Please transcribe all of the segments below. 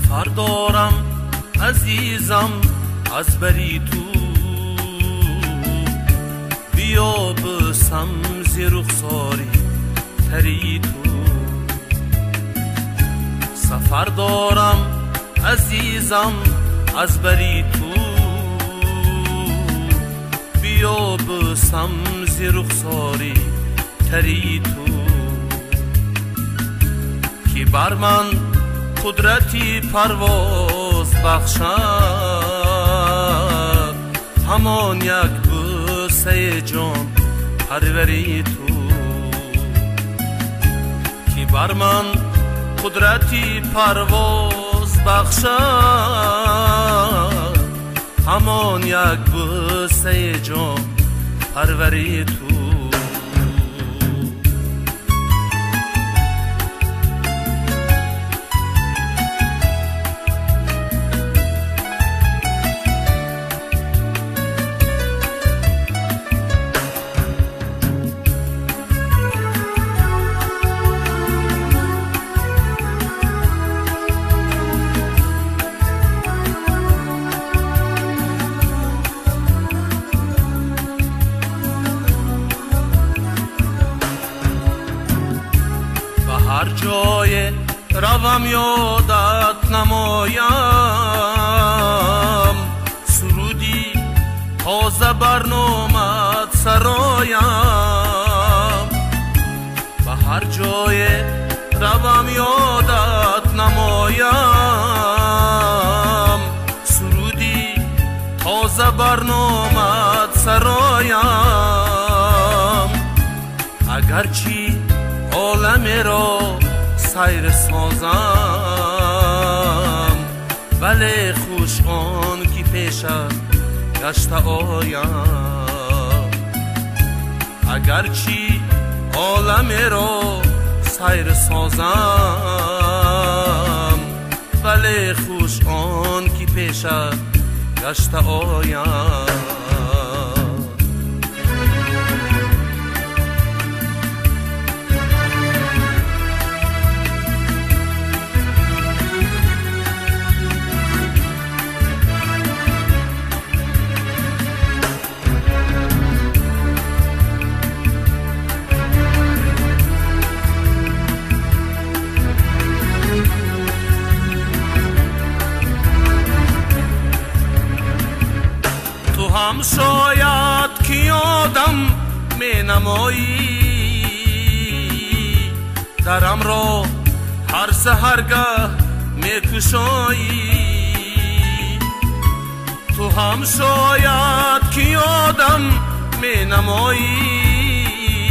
سفر دارم عزیزم از بری تو، بیا بسم ز رخساری تری تو. سفر دارم عزیزم از بری تو، بیا بسم ز رخساری تری تو. که بر من قدرتی پرواز بخشد، همان یک بوسه جان پروری تو. که بر من قدرتی پرواز بخشد، همان یک بوسه جان پروری تو. هر جای روم یادت نمایم، سرودی تازه برنامت سرایم. به هر جای روم یادت نمایم، سرودی تازه برنامت سرایم. اگرچی عالم را سیر سازم، ولی خوش آن که پیشت گشته آیم. اگرچی عالم را سیر سازم، ولی خوش آن که پیشت گشته آیم. هم شاید که یادم می نمایی، درم را هر سحرگه می کشایی. تو هم شاید که یادم می نمایی،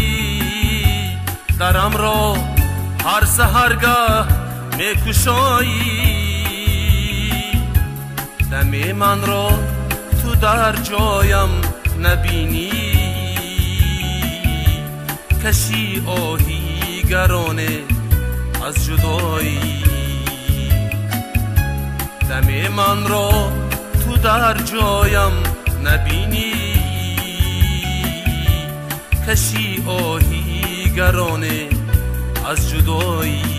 درم را هر سحرگه می کشایی. دم من را تو در جایم نبینی، کشی آهی گرانه از جدایی. دم من را تو در جایم نبینی، کشی آهی گرانه از جدایی.